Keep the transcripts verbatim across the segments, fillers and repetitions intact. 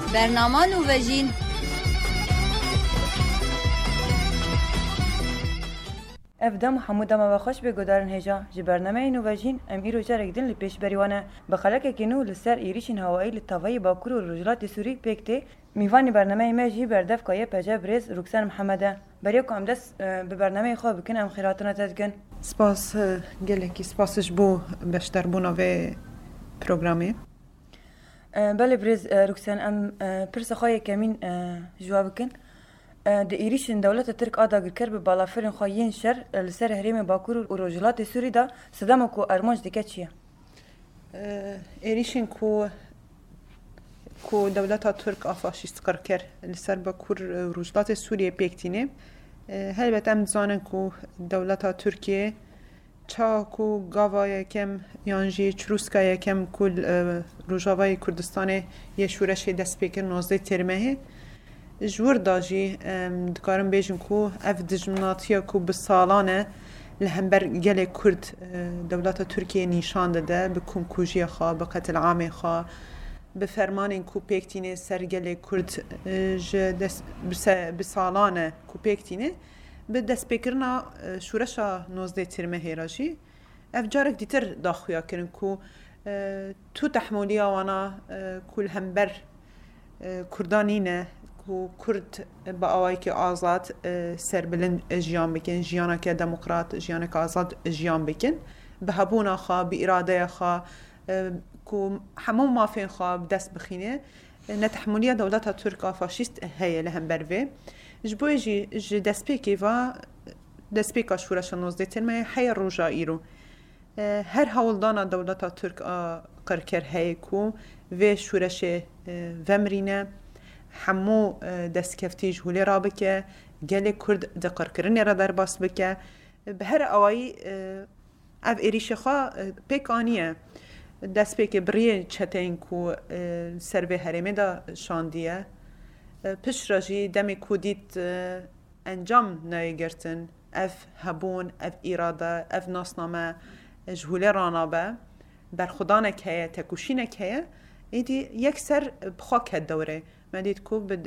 برنامه نووژین افدام محمود ما خوش به گدارن هجا جی برنامه نووژین ام ایرو جارک دن لپیش بریوانه بخلاک کنو لسر ایریشین هوایی لطوای باکور و رجلات سوری پکته میوانی برنامه ماجی بردف کایه پجا برز رکسان محمده برای کام دست به برنامه خواب بکن ام خیراتنا تدگن سپاس گلکی سپاسش بو بشتر بونا و پروگرامی بله برز رکسان ام پرس خواهی کمین جواب بکن د ایریشن دولت ترک آداگر کر به بالافرین خواهین شر لسر هریم باکور و رجلات سوری دا صدام کو ارمانج دکه چیه؟ ایریشن کو کو دولت ترک آفاشیست کار کر لسر باکور رجلات سوریه پیکتینه هلبت ام زانن کو دولت ترکیه چا کو گاوای کم یانجی چروسکای کم کل روجاوای کردستان یه شورش دست پیکر نازده ترمه جور داجی دکارم بیشم کو اف دجمناتیا کو بسالانه لهمبر گله کرد دولت ترکیه نشان داده به کنکوژی خوا به قتل عام خوا به فرمان کو پیکتینه سر گله کرد ج دس بسالانه کو پیکتینه به دست پیکرنا شورشا نوزده ترمه هیراجی اف جارک دیتر داخویا کرن کو تو تحملی آوانا کل همبر کردانینه و کرد با آوایی که آزاد سر بلند جیان بکن جیانا که دموکرات جیانا که آزاد جیان بکن به هبونا خواه به اراده خواه که همون مافین خواه دست بخینه نتحملی دولت ترک فاشیست هیه لهم بروه جبوی جی جی دست پیکی و دست پیکا شورش نوزده ترمه هی روژا ایرو هر هولدانا دولت ترک قرکر هی کو و شورش ومرینه همو دست کفتی جهولی را بکه گل کرد دقر کرنی را در باس بکه به هر آوایی او ایریش خواه پیک آنیه دست پیک بریه چتین کو سر به هرمه دا شاندیه پش راجی دمی کودیت انجام نایگرتن اف هبون اف ایراده اف ناسنامه جهولی رانابه بر خدا نکهه تکوشی نکهه ایدی یک سر بخاک دوره مدید کو بد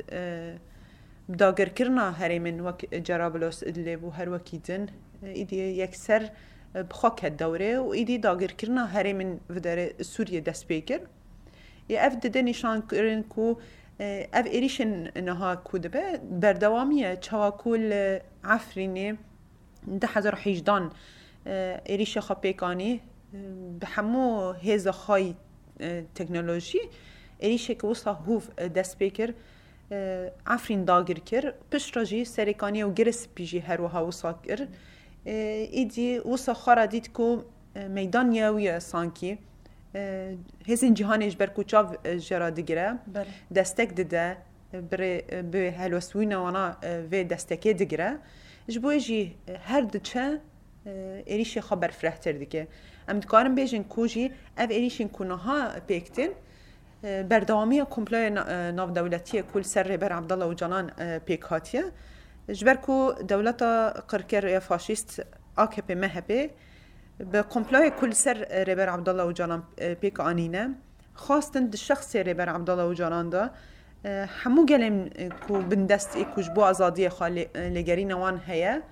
داگر کرنا هریمن وک جرابلوس ادلی بو هر وکیدن ایدی یک سر بخاک دوره و ایدی داگر کرنا هریمن وداره سوریه دست بیکر یا اف دده نشان کرن کو اف ایریشن نها کودبه بردوامیه چواکول عفرینه ده هزار حیجدان ایریش خاپیکانی به همو هز خای تکنولوژی ایریشه که وصا هوف دست بکر عفرین داگر کر پش راجی سرکانی و گرس پیجی هر وها وصا کر ایدی وصا خارا دید که میدان یاوی سانکی هزین جهانش بر کوچاو جرا دگره دستک دده به هلوسوین وانا و دستکی دگره جبوی جی هر دچه ایریشه خبر فرحتر دیگه ام دکارم بیشن کوجی اف ایریشن کنها پیکتن بردوامی کمپلای ناو دولتی کل سر بر عبدالله و جانان پیکاتیه جبر کو دولت قرکر فاشیست آکپ مهبه به کمپلای کل سر بر عبدالله و جانان پیک آنینه خواستن د شخص بر عبدالله و جانان دا همو گلم کو بندست ای کوج بو آزادی خالی لگری نوان هیا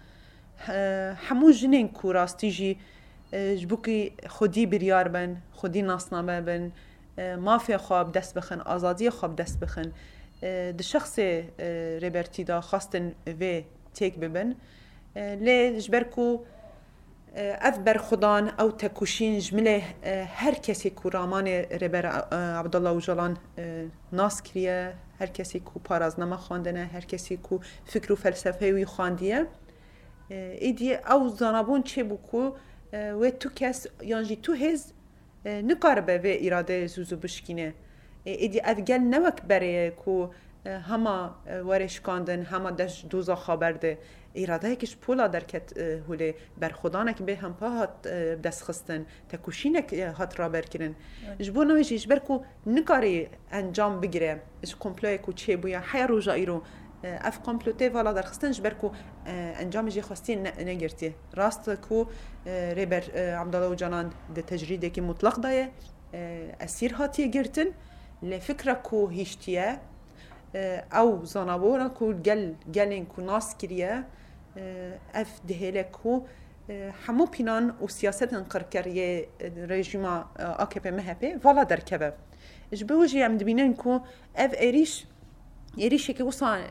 همو جنین کو راستی جی جبوکی خودی بریار بن خودی ناسنامه بن مافیا خواب دست بخن آزادی خواب دست بخن د شخص ریبرتی دا خواستن و تیک ببن لی جبرکو اف بر خدان او تکوشین جمله هر کسی کو رامان ریبر عبدالله و جلان ناس کریه هر کسی کو پارازنامه خواندنه هر کسی کو فکر و فلسفه وی خواندیه ایدی او زنابون چه بکو و تو کس یانجی تو هز نقاربه و اراده زوزو بشکینه ایدی ادگل نوک بره کو هما ورش کاندن هما دش دوزا خبرده اراده کش پولا درکت هوله بر خدانه که به هم پا هات دست خستن تکوشینه که هات را برکرن جبو نویش اجبر کو نکاری انجام بگیره اج کمپلای کو چه بویا حیا روژا ایرو اف کمپلوته والا در خستن جبر کو انجام جی خواستین نگرتی راست کو ریبر عبدالله و جانان ده تجریده که مطلق دایه اسیر هاتیه گرتن لفکره کو هیشتیه او زنابورا کو گل گلین کو ناس کریه اف دهله کو همو پینان و سیاست انقرکریه رژیم آکپی مهپی والا درکبه اش بوجی ام دبینن کو اف ایریش ایریش که وصا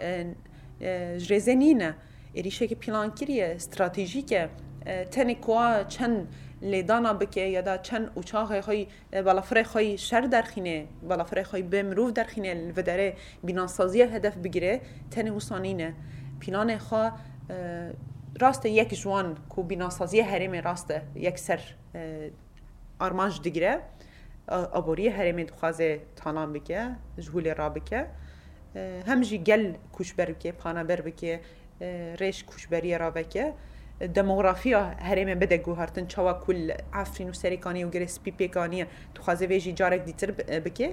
جرزنینه ایریش که پلان کریه استراتژیکه تنی کوا چند لیدانا بکه یا دا چند اوچاقه خواهی بالافره خواهی شر درخینه بالافره خواهی بمروف درخینه و داره بیناسازی هدف بگیره تنی وصانینه پلان خواه راست یک جوان کو بیناسازی حریم راست یک سر آرمانج دیگره آبوری حریم دخوازه تانان بکه جهول را بکه همجی گل کوشبر بکه پانابر بکه ریش کوشبری را بکه دموغرافیا حریم بده گوهرتن چوا کل عفرین و سریکانی و گرس پیپیکانی دخوازه ویجی جارک دیتر بکه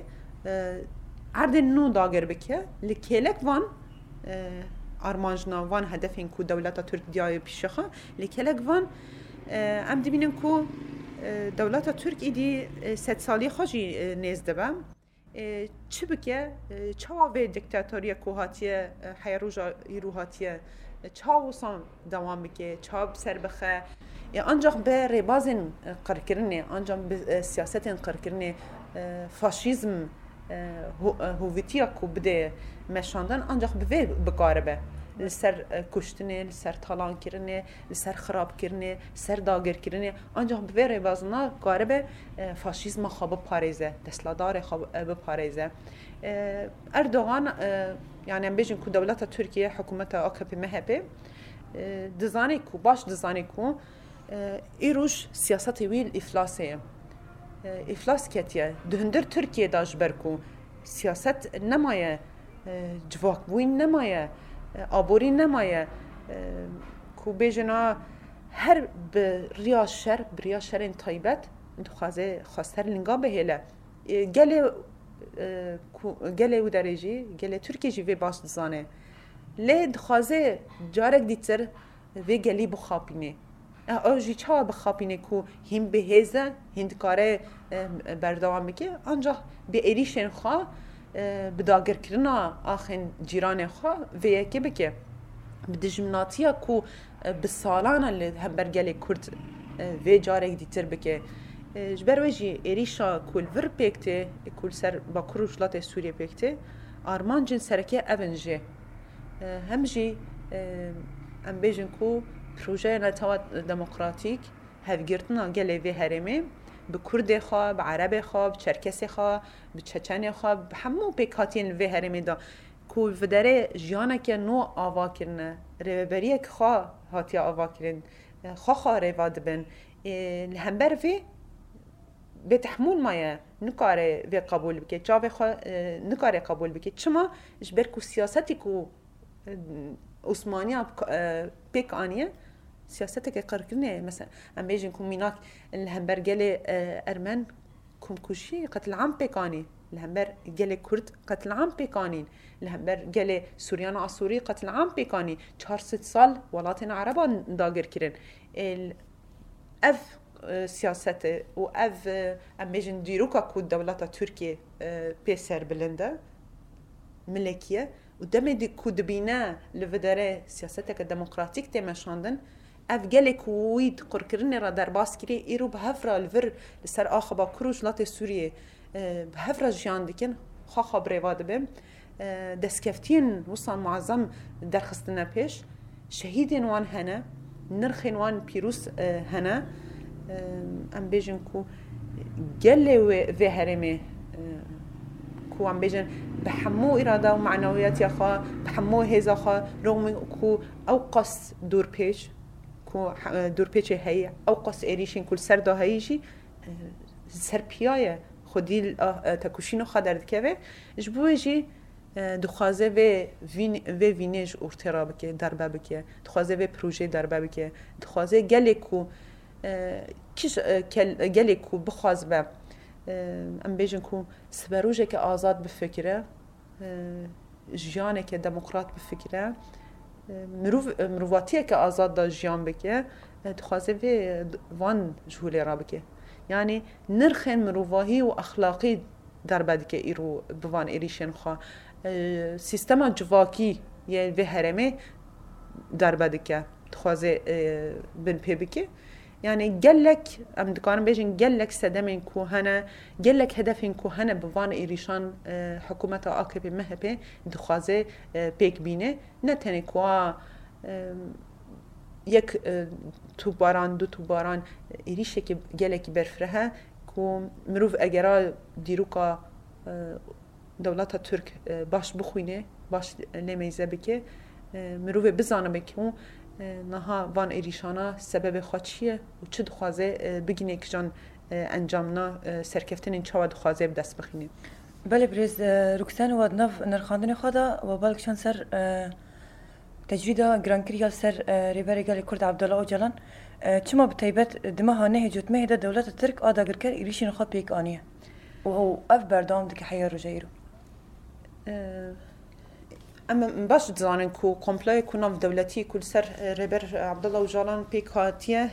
عرض نو داگر بکه لکیلک وان آرمانجنا وان هدفین کو دولت ترک دیای پیشخه لکیلک وان ام دبینن کو دولت ترک ایدی ست سالی خوشی نیزده بم چه بکه چوا به دیکتاتوری کوهاتیه حیروجا ایروهاتیه چاو سان دوام بکه چاو سر بخه آنجا به ربازن قرکرنه آنجا به سیاست قرکرنه فاشیزم هویتیا کو بده مشاندن آنجا به بقاربه لسر کشتنه لسر طالان کرنه لسر خراب کرنه سر داگر کرنه آنجا به ربازنا قاربه فاشیزم خواب پاریزه دستلادار خواب بپاریزه اردوغان يعني ام بيجن كو دولة تركيا حكومة آكبي مهبي دزاني كو باش دزاني كو ايروش سياساتي ويل افلاسيه افلاس كتيا دهندر تركيا داش بركو سياست نمايه جواك بوين نمايه آبوري نمايه كو بيجنا هر بريا شر بريا شرين طيبت انتو خازه خاستر لنگا بهيله گله گله و درجی گله ترکی جی و باش دزانه لید خوازه جارک دیتر و گلی بخابینه آجی چه بخابینه کو هم بهزه هند کاره بردوام بکه آنجا به ایریشن خواه بداگر کرنا آخن جیران خواه و یکی بکه بدجمناتیا کو بسالانه اللي هم برگلی کرد و جارک دیتر بکه جبر وجی ایریشا کل ور پیکته کل سر با کروشلات سوریه پیکته آرمان جن سرکه اونجه همجی ام بیجن کو پروژه نتوات دموکراتیک هفگرتنا گله و هرمه به کرد خواه به عرب خواه به چرکس خواه به چچن خواه به همون پیکاتین و هرمه دا کل و داره جیانه که نو آوا کرنه روبریه که خواه هاتی آوا کرن خواه خواه روا دبن لهم وی به تحمل مایه نکاره وی قبول بکه جاوه خواه نکاره قبول بکه چما جبر کو سیاستی کو عثمانی پیک آنیه سیاستی که قرکنه مثلا ام بیجن کو میناک لهم گل ارمن کم کشی قتل عام پیک آنی لهم گل کرد قتل عام پیک آنین لهم گل سوریان آسوری قتل عام پیک آنی چهارصد سال ولاتن عربان داگر کرن اف سیاست و اف ام بیجن دیروکا کو دولت ترکیه پیسر بلنده ملکیه و دم دی کو دبینه لودره سیاست که دموکراتیک تمشاندن اف گله کوید قرکرنه را در باس کری ایرو به هفرا الور لسر آخبا کروج لات سوریه به هفرا جیان دیکن خواه خبره واده بیم دستکفتین وصان معظم درخستنه پیش شهیدین وان هنه نرخین وان پیروس هنه ام بیجن کو گله و هرمه کو ام بیجن به همو اراده و معنویات یا خواه به همو هزا خواه رغم کو اوقاس دور پیش کو دور پیچ هی اوقاس ایریشین کل سر دا هیشی سر پیایه خودی تکوشینو خواه درد که جبویجی دخوازه و وینج ارترا بکه دربه بکه دخوازه و پروژه دربه بکه دخوازه گله کو کش گله کو بخواز به ام بیجن کو سبروجه که آزاد بفکره جیانه که دموکرات بفکره مروف مرواتیه که آزاد دا جیان بکه دخوازه و وان جهوله را بکه یعنی نرخن مروواهی و اخلاقی در بعد که ایرو بوان ایریشن خواه سیستما جواکی یه به هرمه دربده که خوازه بن پی بکه يعني قالك ام دكان بيجن قالك سدمين كوهنا قالك هدفين كوهنا بوان إيريشان حكومة آكبي مهبي دخوازه بيك بينه نتني كوا يك توباران دو توباران إيريشه كي قالك برفرها كو مروف أجرا ديروكا دولتا ترك باش بخوينه باش لميزه بكه مروف بزانه بكه نها وان ایریشانا سبب خاطیه و چه دخوازه بگینه که جان انجامنا سرکفتن این چه دخوازه بدست بخینه. بله برز رکسان و نف نرخاندن خدا و بالکشان سر تجربه گرانکریال سر ریبرگال کرد عبدالله اوجلان چما بتایبت دمها نه جوت مه ده دولت ترک آداگر کر ایریشین خود بیک آنیه و هو اف بردام دک حیار رجایرو. اما باش تزانن کو کمپلای کناف دولتی کل سر ریبر عبدالله اوجلان پیک هاتیه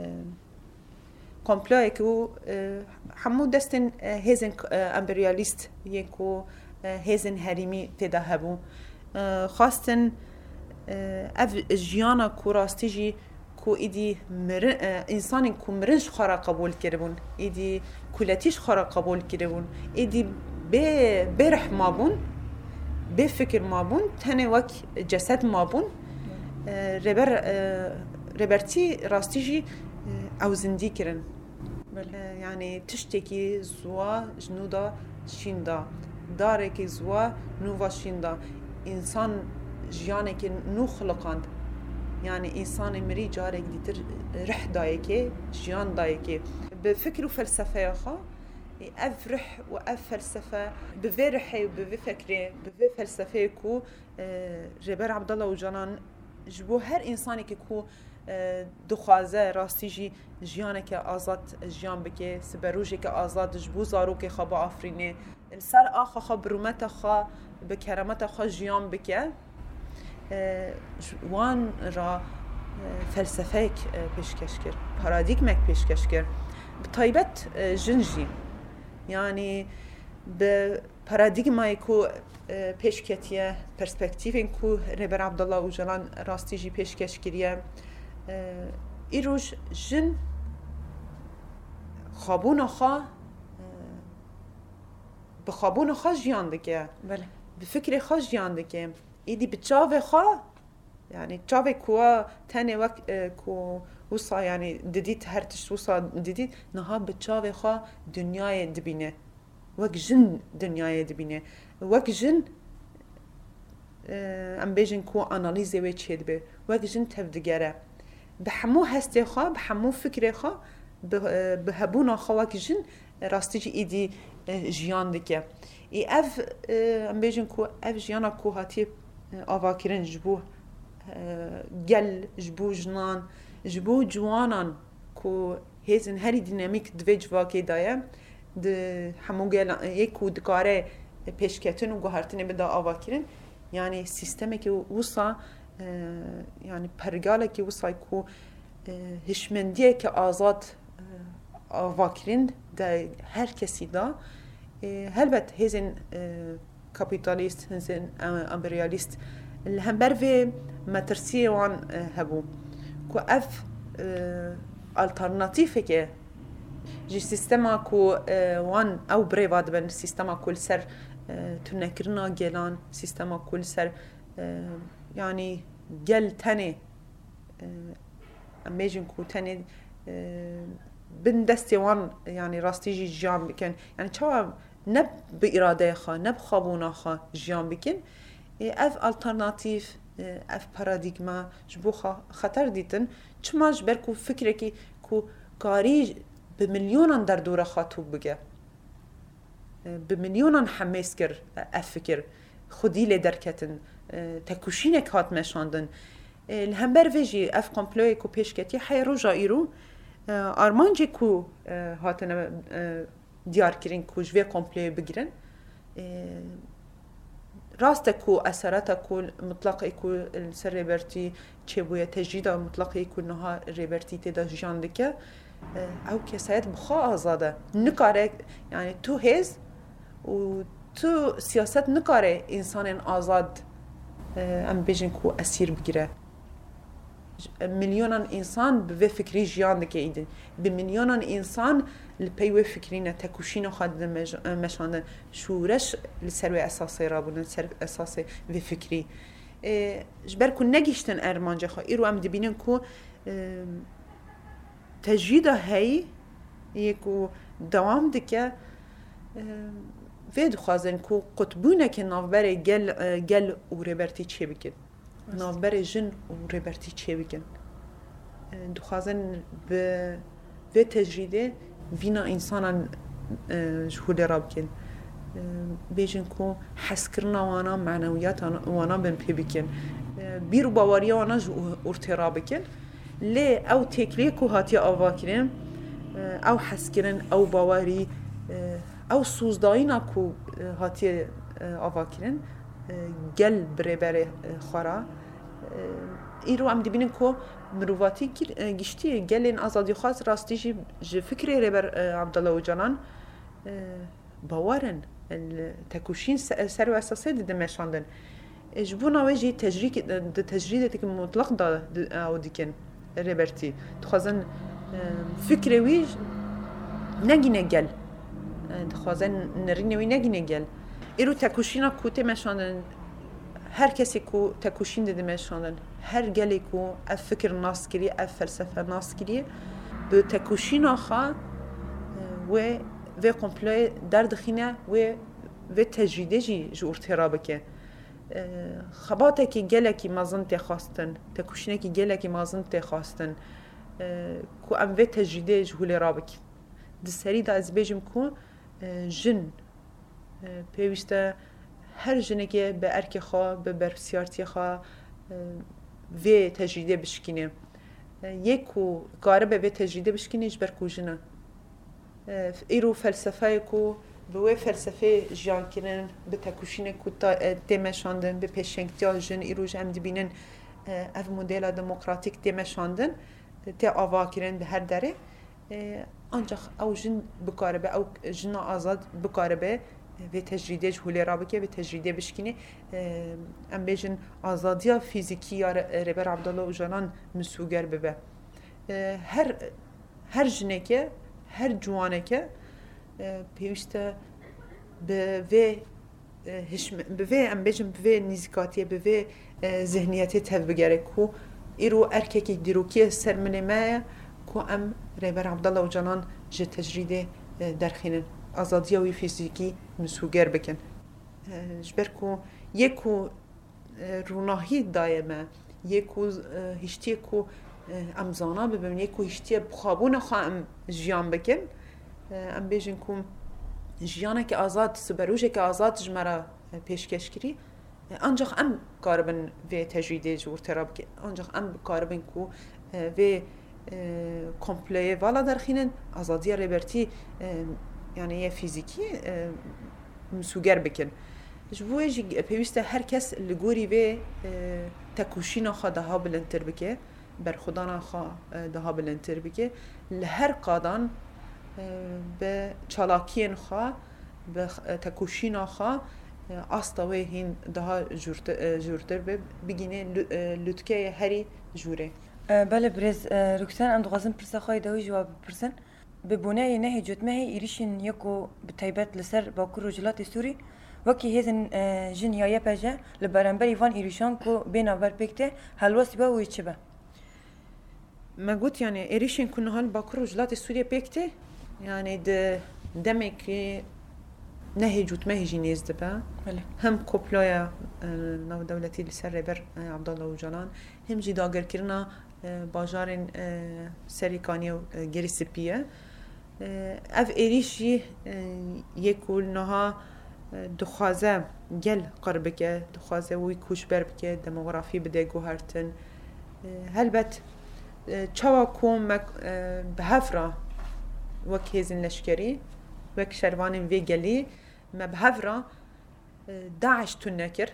کمپلای کو همو دستن هزن امپریالیست یکو هزن هریمی تدا هبو خواستن اف جیانا کو راستیجی کو ایدی انسانی کو مرنش خورا قبول کربون ایدی کلتیش خورا قبول کربون ایدی به برح مابون به فکر مابون تنه وک جسد مابون ربر ربرتی راستیجی او زندی کرن يعني تشتكي زوا جنودا شيندا دارك زوا نوفا شيندا إنسان جيانك نو خلقاند يعني إنسان مري جارك ديتر رح دايكي جيان دايكي بفكر وفلسفة خا أفرح وأف فلسفة بفرحي وبفكري بف فلسفة كو جبر عبد الله وجنان جبو هر إنساني كو دخوازه راستیجی جیانه که آزاد جیان بکه سبروجه که آزاد جبو زارو که خواب آفرینه سر آخا خواب برومت خوا بکرمت خوا جیان بکه وان را فلسفه پیشکش کرد پارادیگمک پیشکش کرد بطایبت جنجی یعنی به پارادیگمای کو پیشکتیه پرسپکتیو کو ربر عبدالله اوجلان راستیجی پیشکش کریه ایروش جن خوابون خوا به خوابون خوا جیان دکه بله به فکر خوا جیان دکه ایدی به چاو خوا یعنی چاو کوا تنه وقت کو وصا یعنی دیدید هر تشت وصا دیدید نها به چاو خوا دنیای دبینه وقت جن دنیای دبینه وقت جن ام بیجن کو آنالیزه و چید به وقت جن تفدگره به همو هسته خواه به همو فکر خواه به هبونا خواه که جن راستیجی ایدی جیان دکه ای اف ام بیجن کو اف جیانا کو هاتی آوا کرن جبو گل جبو جنان جبو جوانان کو هیزن هری دینامیک دوی جواکی دایه ده همو گل یکو دکاره پیشکتن و گوهرتنی بدا آوا کرن یعنی سیستمی که وصا يعني پرگاله که وصای کو هشمندیه که آزاد واکرین ده هر کسی دا هلبت هزین کپیتالیست هزین امپریالیست هم بروی مترسیه وان هبو کو اف الترناتیفه که جی سیستما کو وان او بریواد بن سیستما کل سر تنکرنا گلان سیستما کل سر يعني جل تاني اميجن كو تاني بن دستي وان يعني راستيجي جيان بكن يعني شو نب بإرادة خا نب خابونا خا جيان بكن اف الترناتيف اف باراديغما جبو خطر ديتن چما جبر كو فكركي كو قاري بمليونان در دورة خاطوب بگه بمليونان حماس كر اف فكر خودی لی درکتن تکوشینه که هات مشاندن الهمبر ویجی اف کمپلوی کو پیشکتی حی رو جایرو آرمانجی کو هاتن دیار کرین کو جوی کمپلوی بگیرن راست کو اثرات کو مطلق کو سر ریبرتی چه بوی تجدید مطلق کو نها ریبرتی تدا جان دکه او کسایت بخوا آزاده نکاره یعنی تو هز و تو سیاست نکاره انسان آزاد ام بیشن کو اسیر بگیره میلیونان انسان به فکری جیان دکه ایده به میلیونان انسان لپیو فکری نه تکوشین خود مشاندن شورش لسروی اساسی را بودن سر اساس و فکری جبر کو نگیشتن ارمانجه خو ایرو ام دبینن کو تجرید هی یکو دوام دکه وید خوازن کو قطبونه که نافبر گل گل و ریبرتی چه بکن نافبر جن و ریبرتی چه بکن دخوازن به و تجریده وینا انسان جهود را بکن بیشن کو حس کرنا وانا معنویات وانا بن پی بکن بیرو باوری وانا ارترا بکن لی او تکلیه کو هاتی آوا کرن او حس کرن او باوری او سوزداینا کو هاتی آوا کرن گل بره بره خورا ایرو ام دیبینن کو مروواتی گشتی گلین آزادی خاص راستیجی ج فکری ربر عبدالله و جانان باورن التکوشین سر و اساسی دیده مشاندن اجبونا وجی تجریک تجریدی که مطلق دا او دیکن ربرتی تخوازن فکری ویج نگینه گل تخوازن نرینوی نگینه گل ایرو تکوشینا کوته مشاندن هر کسی کو تکوشین دیده مشاندن هر گلی کو اف فکر ناس کری اف فلسفه ناس کری به تکوشین آخا و و کمپلای درد خینه و و تجریده جی جو ارترابه که خباته که گله که مازن تخواستن تکوشینه که گله که مازن تخواستن کو ام و تجریده جهول رابه که دسری دا از بیجم کو جن پیوسته هر جنه که به ارک خواه به برسیارتی خواه و تجریده بشکنه یکو کاره به تجریده بشکنه اجبر کو جنه ایرو فلسفه کو به و فلسفه جان کنن به تکوشینه کو تمشاندن به پیشنگتیا جن ایرو جمع دبینن اف مدل دموکراتیک تمشاندن تا آوا کنن به هر دره ancak او jin bikarebe او jina azad bikarebe ve tecride jhule rabike ve tecride bişkini em bejin azadiya fiziki ya Reber Abdallah Ucanan müsuger bebe her her jineke her cuaneke peyvişte be ve hişme be ve em bejin be nizikatiye be ve zihniyeti tevbigere ku iru erkeki diruki sermeneme کو ام ریبر عبدالله و جانان جه تجریده درخینن آزادی و فیزیکی مسوگر بکن جبر کو یکو روناهی دایمه یکو هشتی کو امزانا ببین یکو هشتی بخابون خوا ام جیان بکن ام بیجن کو جیانه که آزاد سبروجه که آزاد جمره پیشکش کری ancak ام کاربن و تجریده جور تراب که ancak ام کاربن کو و کمپلیه والا درخینن آزادی ریبرتی یعنی یه فیزیکی مسوگر بکن جوی جی پیوسته هر کس لگوری و تکوشین خوا دها بلندتر بکه بر خدان خوا دها بلندتر بکه لهر قادان به چالاکین خوا به تکوشین خوا آستاوی هین دها جورتر بگینه لطکه هری جوره بله برز رکسان ام دغازم پرسه خواهی دوی جواب پرسن به بنای نهی جتمه ایریشن یکو به طیبت لسر باکور رجلات سوری وکی هزن جن یایه پجه لبرانبر ایوان ایریشان کو بین آور پکته حلواسی با وی چه با ما قلت يعني إيريشين كنا هال باكر رجلات سوريا بيكته يعني د دمك نهي جوت ما هي جينيز دبا هم كوبلايا نو دولتي لسر ريبر عبد الله وجانان هم جي داگر كرنا باجارن سريكاني و گري سپيه اف إيريشي يكول نها دخوازه گل قربكه دخوازه وي كوش بربكه دموغرافي بده گوهرتن هلبت چاوا کوم به هفرا وک هزن لشکری وک شروان وی گلی ما به هفرا داعش تو نکر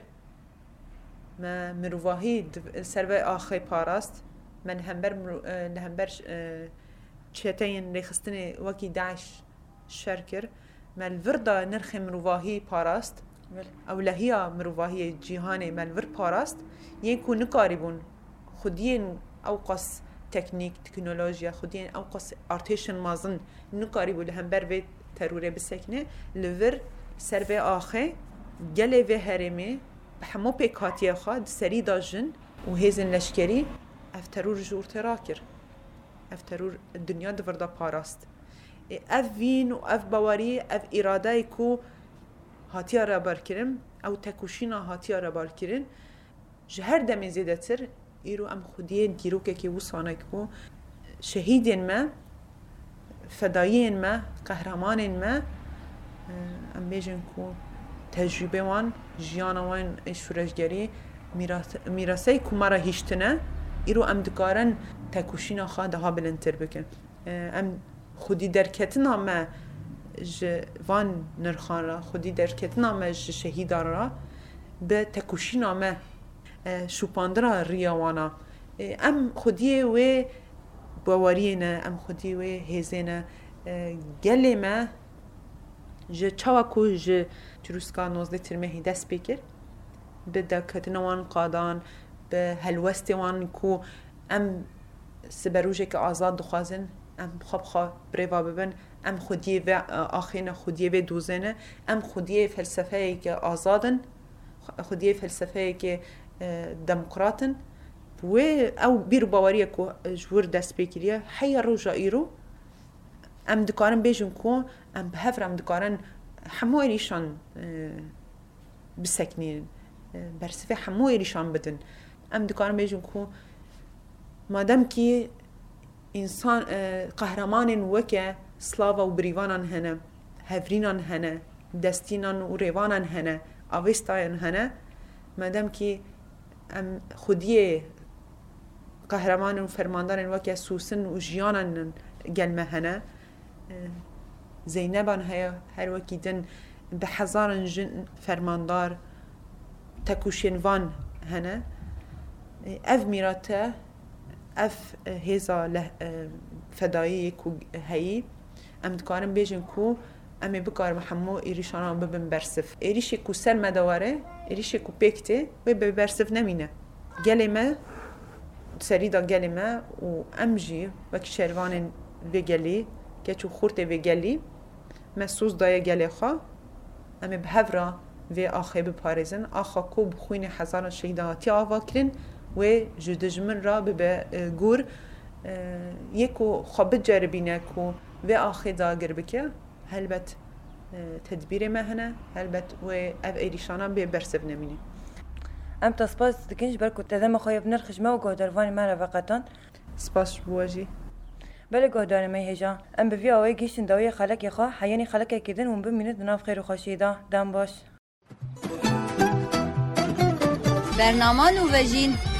ما مروواهی سروی آخی پاراست من همبر نهمبر چتین ریخستن وکی داعش شرکر ملور دا نرخ مروواهی پاراست او لهیا مروواهی جیهان ملور پاراست یکو نکاری بون خودین او قص تکنیک تکنولوژیا خودین او قص ارتشن مازن نکاری بون هم بر و تروره بسکنه لور سر و آخه گله و هرمه همه پیکاتی خواد سری داجن و هیزن لشکری اف ترور جور تراکر اف ترور دنیا دوردا پاراست اف وین و اف باوری اف اراده کو هاتیا را برکرم او تکوشینا هاتیا را برکرن جهر دم زیده تر ایرو ام خودی دیروکه که وصانه کو شهیدین ما فدایین ما قهرمانین ما ام بیجن کو تجربه وان جیان وان شورشگری میراثی که مرا هیشتنه ایرو ام دکارن تکوشینا خواهد ها بلندتر بکن ام خودی درکتنا ما جوان نرخان را خودی درکتنا ما شهیدان را به تکوشینا ما شوپاندرا ریاوانا ام خودی و باورینه ام خودی و هزینه گلی ما جه چاوکو جه چروسکا نوزده ترمهی دست بکر به دکتنوان قادان به هلوستوان کو ام سبروجه که آزاد دخوازن ام خواب خواه بریوا ببن ام خودی و آخین خودی و دوزنه ام خودی فلسفه که آزادن خودی فلسفه که دموکراتن و او بیر باوریه که جور دست بکریه حی روژا ایرو ام دکارن بیجن کو ام بهفر ام دکارن همو ایریشان بسکنین برسفه همو ایریشان بدن ام دکارن بیجن کو مادام که انسان قهرمان وکه سلاوا و بریوانان هنه هفرینان هنه دستینان و ریوانان هنه آویستاین هنه مادام که ام خودی قهرمان و فرماندارن وکه سوسن و جیانان گلمه هنه زینبان هیا هر وکی دن به هزاران جن فرماندار تکوشین وان هنه اف میراته اف هزا له فدایی کو هایی ام دکارم بیجن کو امی بکارم همو ایریشان ببن برسف ایریشی کو سر مدواره ایریشی کو پیکته و به برسف نمینه گلی ما سری دا گلی ما و امجی وک شروان وگلی که چو خورته وگلی مسوس دای گلی خوا امی به هفرا و آخه بپارزن آخا کو بخوین هزاران شهیداتی آوا کرن و جدجمن را به گور یکو خواب جربینه کو و آخه داگر بکه هلبت تدبیر مهنه هلبت و اف ایریشانا به برسف نمینه ام تسپاس دکنش برکو تدام خواهی بنرخش ما و گهداروانی من رفقتان سپاس بواجی بله گهدار می هجا ام به وی آوی گیشتن داوی خلق یخوا حیانی خلق کدن و ببینید بناف خیر و خوشیدا دم باش برنامه نووژین